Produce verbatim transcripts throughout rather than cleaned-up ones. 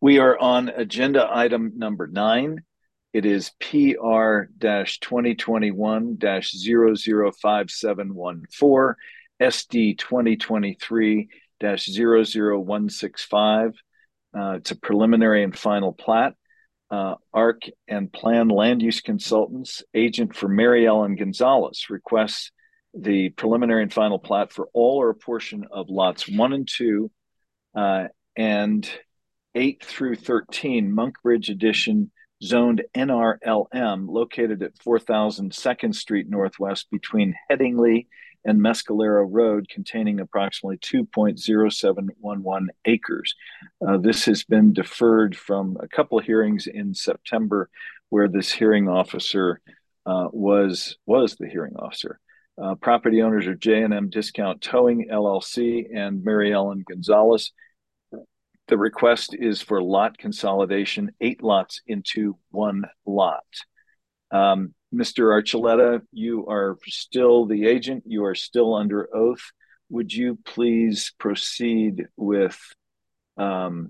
We are on agenda item number nine. It is P R twenty twenty-one zero zero five seven one four, S D twenty twenty-three zero zero one six five. Uh, it's a preliminary and final plat. Uh, ARC and Plan Land Use Consultants, agent for Mary Ellen Gonzalez, requests the preliminary and final plat for all or a portion of lots one and two uh, and eight through thirteen, Monk Ridge Edition, zoned N R L M, located at four thousand second Street Northwest between Headingley and Mescalero Road, containing approximately two point zero seven one one acres. Uh, this has been deferred from a couple of hearings in September, where this hearing officer uh, was was the hearing officer. Uh, property owners are J and M Discount Towing L L C and Mary Ellen Gonzalez. The request is for lot consolidation, eight lots into one lot. Um, Mister Archuleta, you are still the agent. You are still under oath. Would you please proceed with um,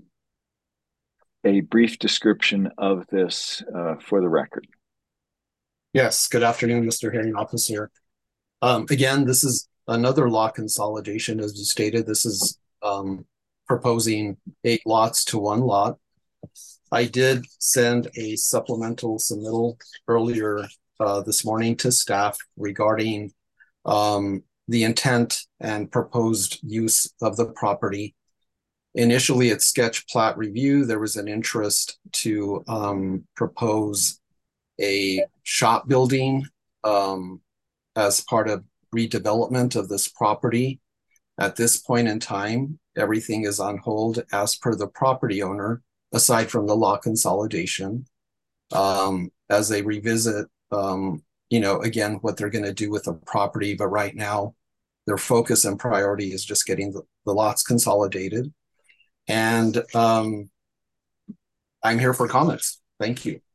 a brief description of this uh, for the record? Yes, good afternoon, Mister Hearing Officer. Um, again, this is another lot consolidation. As you stated, this is um, proposing eight lots to one lot. I did send a supplemental submittal earlier uh, this morning to staff regarding um, the intent and proposed use of the property. Initially at sketch plat review, there was an interest to um, propose a shop building um, as part of redevelopment of this property. At this point in time, everything is on hold as per the property owner, aside from the lot consolidation. Um, as they revisit, um, you know, again, what they're going to do with the property. But right now, their focus and priority is just getting the, the lots consolidated. And um, I'm here for comments. Thank you.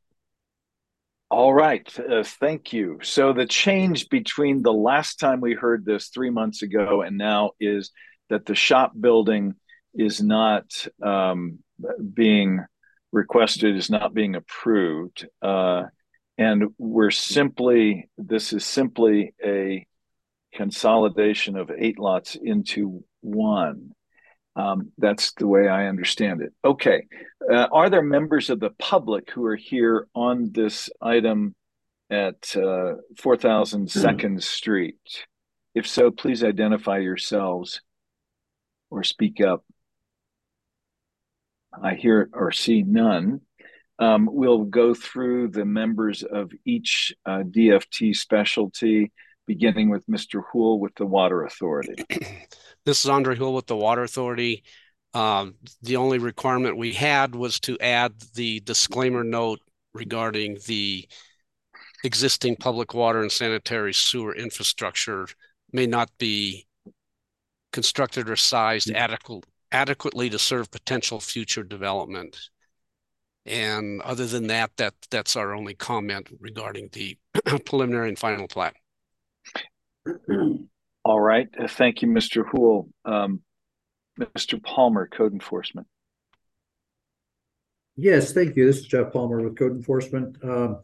All right, uh, thank you. So the change between the last time we heard this three months ago and now is that the shop building is not um, being requested, is not being approved. Uh, and we're simply, this is simply a consolidation of eight lots into one. Um, that's the way I understand it. Okay. Uh, are there members of the public who are here on this item at uh, four thousand second Street? If so, please identify yourselves or speak up. I hear or see none. Um, we'll go through the members of each uh, D F T specialty, beginning with Mister Houle with the Water Authority. This is Andre Houle with the Water Authority. Um, the only requirement we had was to add the disclaimer note regarding the existing public water and sanitary sewer infrastructure may not be constructed or sized adequate, adequately to serve potential future development. And other than that, that that's our only comment regarding the preliminary and final plat. All right. Thank you, Mister Houle. Um, Mister Palmer, Code Enforcement. Yes, thank you. This is Jeff Palmer with Code Enforcement. Um,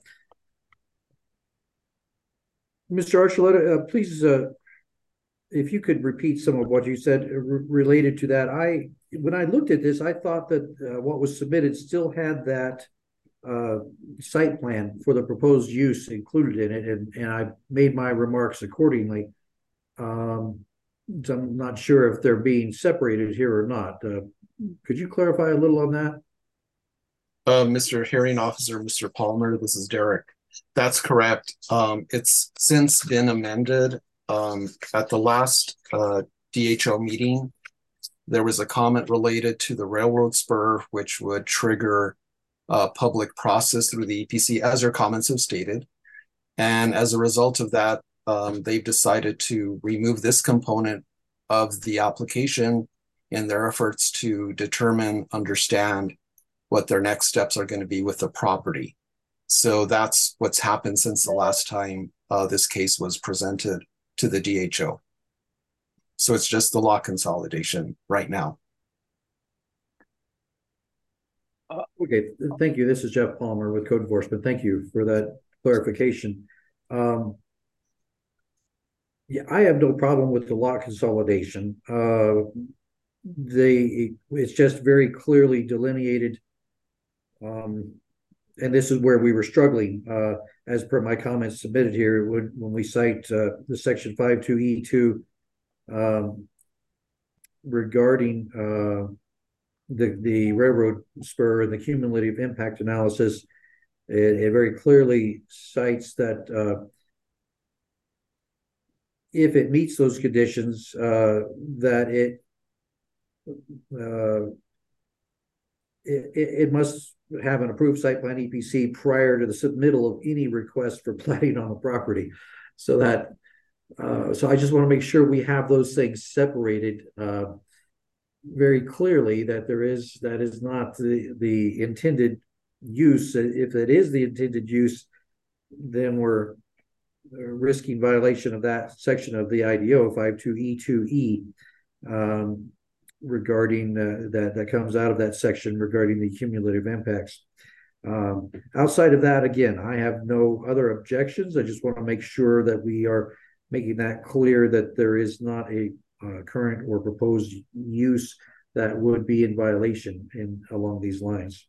Mister Archuleta, uh, please, uh, if you could repeat some of what you said related to that. I, when I looked at this, I thought that uh, what was submitted still had that uh, site plan for the proposed use included in it, and, and I made my remarks accordingly. Um, so I'm not sure if they're being separated here or not. Uh, could you clarify a little on that? Uh, Mister Hearing Officer, Mister Palmer, this is Derek. That's correct. Um, it's since been amended. Um, at the last uh, D H O meeting, there was a comment related to the railroad spur, which would trigger a public process through the E P C, as their comments have stated. And as a result of that, um, they've decided to remove this component of the application in their efforts to determine, understand what their next steps are going to be with the property. So that's what's happened since the last time uh, this case was presented to the D H O. So it's just the lot consolidation right now. Okay, thank you. This is Jeff Palmer with Code Enforcement. Thank you for that clarification. Um, yeah, I have no problem with the lot consolidation. Uh, they, it's just very clearly delineated. Um, and this is where we were struggling, uh, as per my comments submitted here, when, when we cite uh, the section five two E two um, regarding uh, the, the railroad spur and the cumulative impact analysis. It, it very clearly cites that uh, if it meets those conditions, uh, that it, uh, it it must have an approved site plan E P C prior to the submittal of any request for plating on the property. So that, uh, so I just want to make sure we have those things separated uh, very clearly, that there is, that is not the, the intended use. If it is the intended use, then we're risking violation of that section of the I D O five two E two E um, regarding uh, that, that comes out of that section regarding the cumulative impacts. Um, outside of that, again, I have no other objections. I just want to make sure that we are making that clear, that there is not a uh, current or proposed use that would be in violation in along these lines.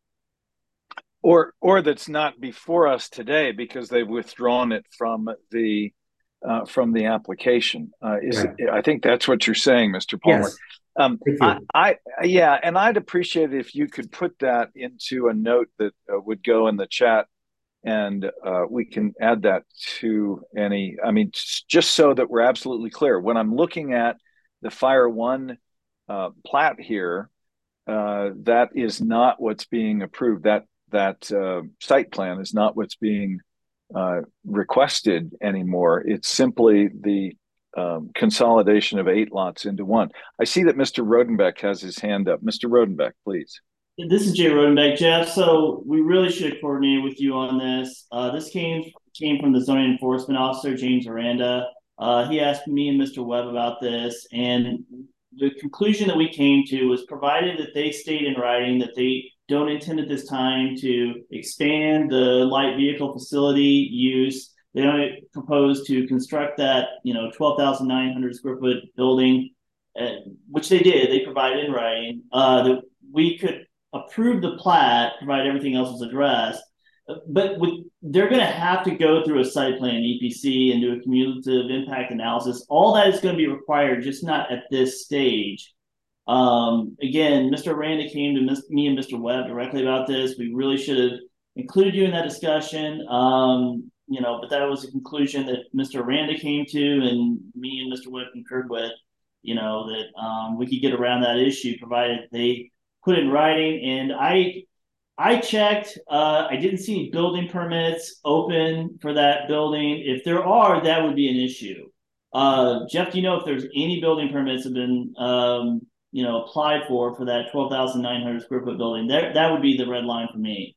Or, or that's not before us today because they've withdrawn it from the uh, from the application. Uh, is Right. I think that's what you're saying, Mister Palmer. Yes. Um, Thank I, you. I, yeah, and I'd appreciate it if you could put that into a note that uh, would go in the chat, and uh, we can add that to any. I mean, just so that we're absolutely clear. When I'm looking at the Fire One uh, plat here, uh, that is not what's being approved. That that uh, site plan is not what's being uh, requested anymore. It's simply the um, consolidation of eight lots into one. I see that Mister Rodenbeck has his hand up. Mister Rodenbeck, please. This is Jay Rodenbeck, Jeff. So we really should have coordinated with you on this. Uh, this came came from the zoning enforcement officer, James Aranda. Uh, he asked me and Mister Webb about this, and the conclusion that we came to was, provided that they state in writing that they don't intend at this time to expand the light vehicle facility use. They don't propose to construct that, you know, twelve thousand nine hundred square foot building, uh, which they did. They provided in writing uh, that we could approve the plat, provide everything else was addressed. But with, they're going to have to go through a site plan E P C and do a cumulative impact analysis. All that is going to be required, just not at this stage. Um, again, Mister Aranda came to me and Mister Webb directly about this. We really should have included you in that discussion. Um, you know, but that was a conclusion that Mister Aranda came to, and me and Mister Webb concurred with. You know, that um, we could get around that issue provided they put in writing. And I I checked. Uh, I didn't see any building permits open for that building. If there are, that would be an issue. Uh, Jeff, do you know if there's any building permits have been, um, you know, applied for for that twelve thousand nine hundred square foot building? That that would be the red line for me.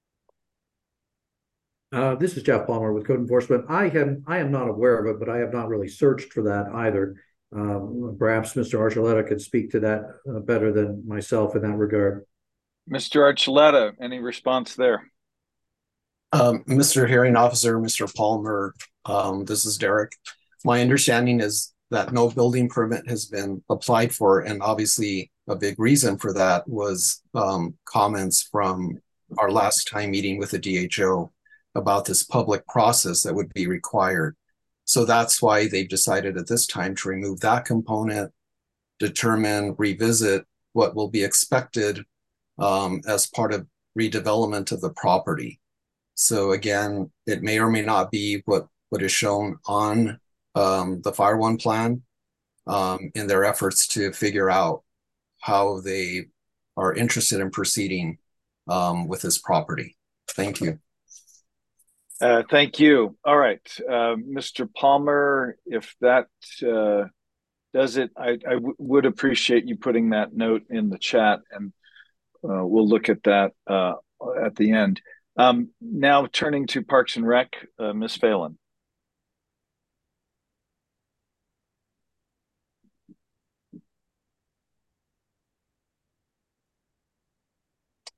Uh, this is Jeff Palmer with Code Enforcement. I am I am not aware of it, but I have not really searched for that either. Um, perhaps Mister Archuleta could speak to that uh, better than myself in that regard. Mister Archuleta, any response there? Um, Mister Hearing Officer, Mister Palmer, um, this is Derek. My understanding is that no building permit has been applied for, and obviously a big reason for that was um, comments from our last time meeting with the D H O about this public process that would be required. So that's why they've decided at this time to remove that component, determine, revisit what will be expected um, as part of redevelopment of the property. So again, it may or may not be what, what is shown on um, the Fire One plan um, in their efforts to figure out how they are interested in proceeding um, with this property. Thank you. Uh, thank you. All right, uh, Mister Palmer, if that uh, does it, I, I w would appreciate you putting that note in the chat, and uh, we'll look at that uh, at the end. Um, now turning to Parks and Rec, uh, Miz Phelan.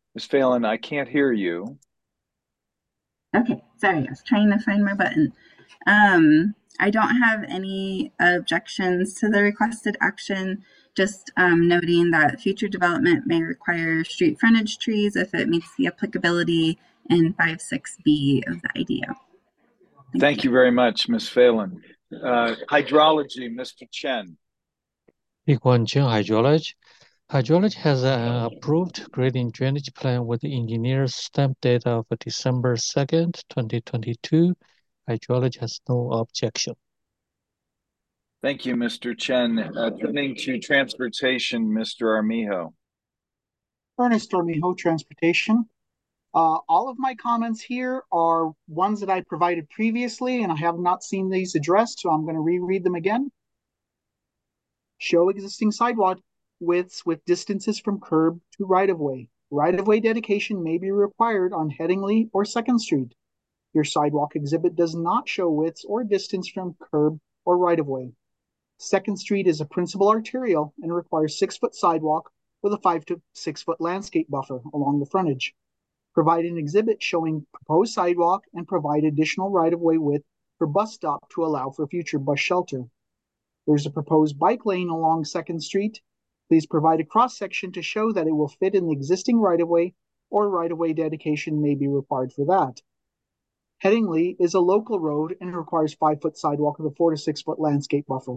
Miz Phelan, I can't hear you. Okay, sorry, I was trying to find my button. Um, I don't have any objections to the requested action, just um, noting that future development may require street frontage trees if it meets the applicability in five six B of the I D O. Thank, Thank you. you very much, Miz Phelan. Uh, hydrology, Mister Chen. Biguan Chen Hydrology. Hydrology has an approved grading drainage plan with the engineer's stamp date of December second, twenty twenty-two. Hydrology has no objection. Thank you, Mister Chen. Uh, turning to transportation, Mister Armijo. Ernest Armijo, Transportation. Uh, all of my comments here are ones that I provided previously, and I have not seen these addressed, so I'm going to reread them again. Show existing sidewalk widths with distances from curb to right-of-way. Right-of-way dedication may be required on Headingley or second Street. Your sidewalk exhibit does not show widths or distance from curb or right-of-way. second Street is a principal arterial and requires six-foot sidewalk with a five to six-foot landscape buffer along the frontage. Provide an exhibit showing proposed sidewalk and provide additional right-of-way width for bus stop to allow for future bus shelter. There's a proposed bike lane along second Street. Please provide a cross-section to show that it will fit in the existing right-of-way, or right-of-way dedication may be required for that. Headingley is a local road and requires five-foot sidewalk with a four to six-foot landscape buffer.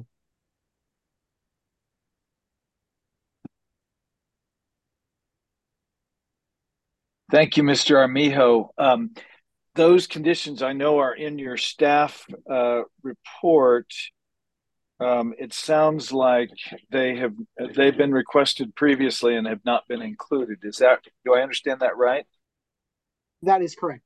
Thank you, Mister Armijo. Um, those conditions I know are in your staff uh, report. Um, it sounds like they have they've been requested previously and have not been included. Is that, do I understand that right? That is correct.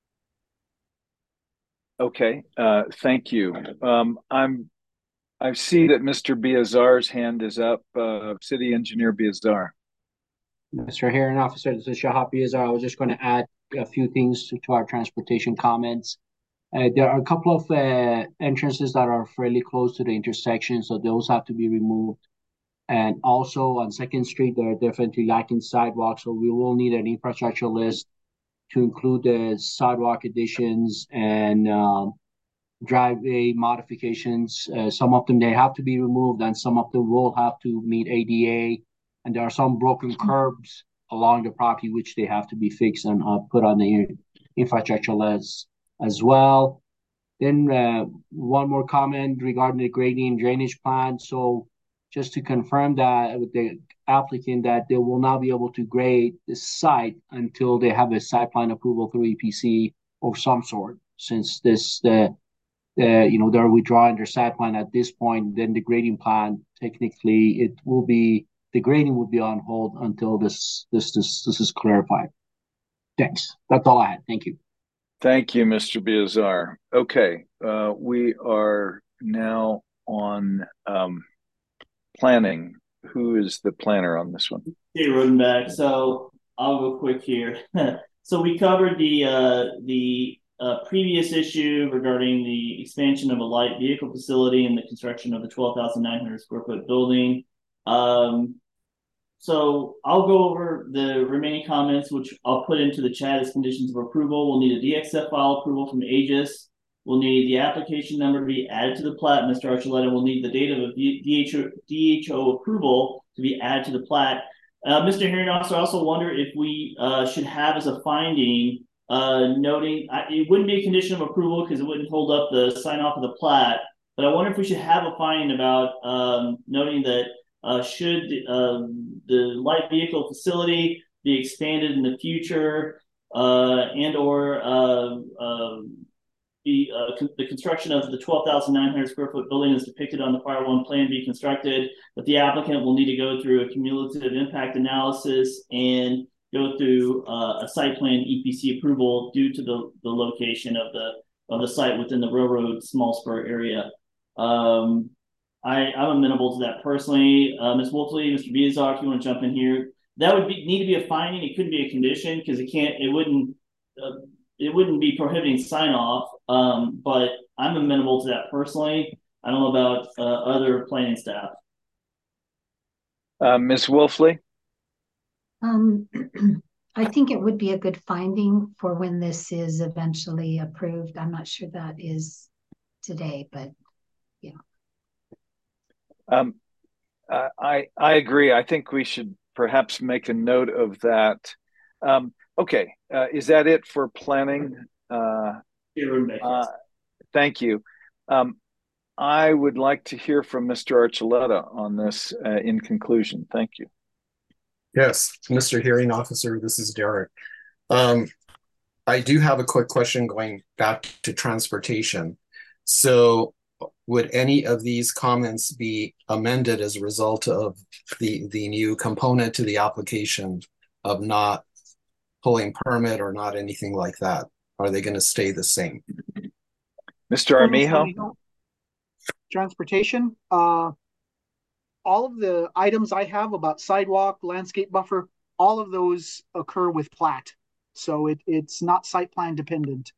Okay, uh, thank you. Um, I'm I see that Mister Biazar's hand is up. Uh, City Engineer Biazar. Mister Hearing Officer, this is Shahab Biazar. I was just going to add a few things to, to our transportation comments. Uh, there are a couple of uh, entrances that are fairly close to the intersection, so those have to be removed. And also on second Street, they're definitely lacking sidewalks, so we will need an infrastructure list to include the sidewalk additions and um, driveway modifications. Uh, some of them, they have to be removed, and some of them will have to meet A D A. And there are some broken curbs along the property, which they have to be fixed and uh, put on the infrastructure list as well. Then uh, one more comment regarding the grading and drainage plan. So just to confirm that with the applicant that they will not be able to grade the site until they have a site plan approval through E P C of some sort. Since this, the, the you know, they're withdrawing their site plan at this point, then the grading plan, technically, it will be, the grading will be on hold until this, this, this, this is clarified. Thanks. That's all I had. Thank you. Thank you, Mister Biazar. Okay, uh, we are now on um, planning. Who is the planner on this one? Hey, Rodenbeck. So I'll go quick here. So we covered the uh, the uh, previous issue regarding the expansion of a light vehicle facility and the construction of the twelve thousand nine hundred square foot building. Um, So I'll go over the remaining comments, which I'll put into the chat as conditions of approval. We'll need a D X F file approval from Aegis. We'll need the application number to be added to the plat. Mister Archuleta will need the date of a D H O, D H O approval to be added to the plat. Uh, Mister Hearing Officer, I also wonder if we uh, should have as a finding uh, noting, I, it wouldn't be a condition of approval because it wouldn't hold up the sign off of the plat, but I wonder if we should have a finding about um, noting that Uh, should uh, the light vehicle facility be expanded in the future, uh, and or uh, uh, be uh, con the construction of the twelve thousand nine hundred square foot building as depicted on the Fire One plan be constructed, but the applicant will need to go through a cumulative impact analysis and go through uh, a site plan E P C approval due to the, the location of the of the site within the railroad small spur area. Um, I, I'm amenable to that personally. Uh, Miz Wolfley, Mister Biazar, if you want to jump in here, that would be, need to be a finding. It couldn't be a condition because it can't. It wouldn't. Uh, it wouldn't be prohibiting sign off. Um, but I'm amenable to that personally. I don't know about uh, other planning staff. Uh, Miz Wolfley. Um, I think it would be a good finding for when this is eventually approved. I'm not sure that is today, but yeah. Um, uh, I I agree. I think we should perhaps make a note of that. Um, okay, uh, is that it for planning? Uh, uh, thank you. Um, I would like to hear from Mister Archuleta on this uh, in conclusion. Thank you. Yes, Mister Hearing Officer, this is Derek. Um, I do have a quick question going back to transportation. So would any of these comments be amended as a result of the, the new component to the application of not pulling permit or not anything like that? Are they going to stay the same? Mister Armijo? Transportation, uh, all of the items I have about sidewalk, landscape buffer, all of those occur with plat. So it, it's not site plan dependent.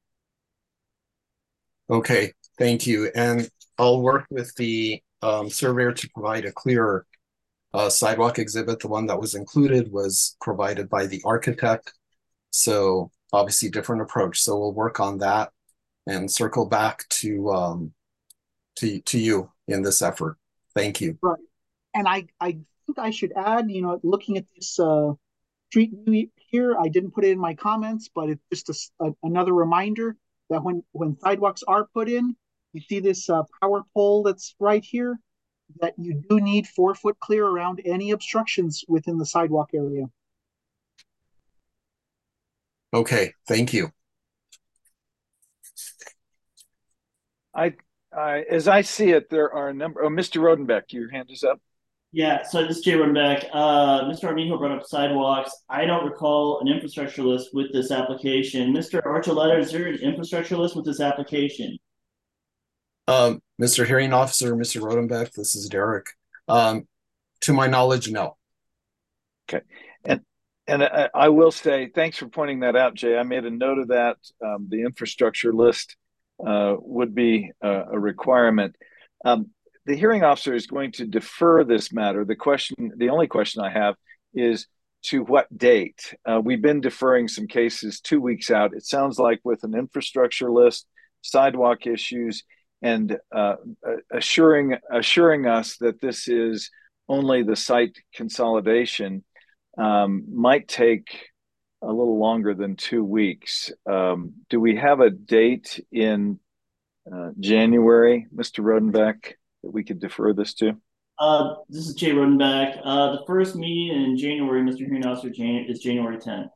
Okay, thank you. And I'll work with the um, surveyor to provide a clearer uh, sidewalk exhibit. The one that was included was provided by the architect. So obviously different approach. So we'll work on that and circle back to um, to, to you in this effort. Thank you. Right. And I, I think I should add, you know, looking at this uh, street view here, I didn't put it in my comments, but it's just a, a, another reminder that when, when sidewalks are put in, you see this uh, power pole that's right here, that you do need four foot clear around any obstructions within the sidewalk area. Okay, thank you. I, I, as I see it, there are a number. Oh, Mister Rodenbeck, your hand is up. Yeah, so this is Jay Rodenbeck. Uh, Mister Armijo brought up sidewalks. I don't recall an infrastructure list with this application. Mister Archuleta, is there an infrastructure list with this application? Um, Mister Hearing Officer, Mister Rodenbeck, this is Derek. Um, to my knowledge, no. Okay, and and I, I will say thanks for pointing that out, Jay. I made a note of that. Um, the infrastructure list uh, would be a, a requirement. Um, the hearing officer is going to defer this matter. The question, the only question I have is to what date? Uh, we've been deferring some cases two weeks out. It sounds like with an infrastructure list, sidewalk issues, and uh, assuring assuring us that this is only the site consolidation um, might take a little longer than two weeks. Um, do we have a date in uh, January, Mister Rodenbeck, that we could defer this to? Uh, this is Jay Rodenbeck. Uh, the first meeting in January, Mister Hearing Officer, is January tenth.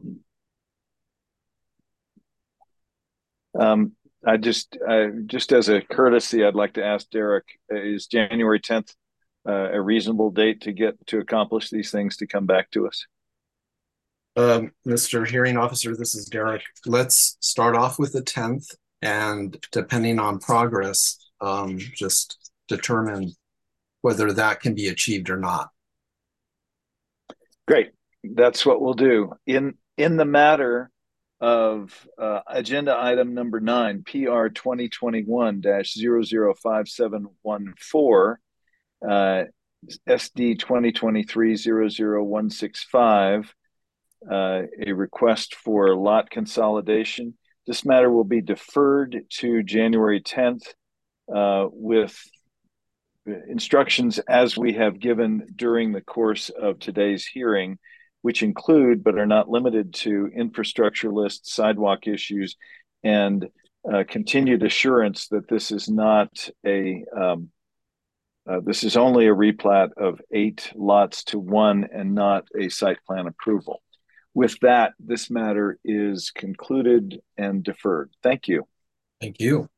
Um, I just, uh, just as a courtesy, I'd like to ask Derek: is January tenth uh, a reasonable date to get to accomplish these things to come back to us? Um, Mister Hearing Officer, this is Derek. Let's start off with the tenth, and depending on progress, um, just determine whether that can be achieved or not. Great. That's what we'll do. In in the matter of uh, agenda item number nine, P R twenty twenty-one dash zero zero five seven one four, uh, S D twenty twenty-three dash zero zero one six five, uh, a request for lot consolidation. This matter will be deferred to January tenth uh, with instructions as we have given during the course of today's hearing, which include but are not limited to infrastructure lists, sidewalk issues, and uh, continued assurance that this is not a um, uh, this is only a replat of eight lots to one and not a site plan approval. With that, this matter is concluded and deferred. Thank you. Thank you.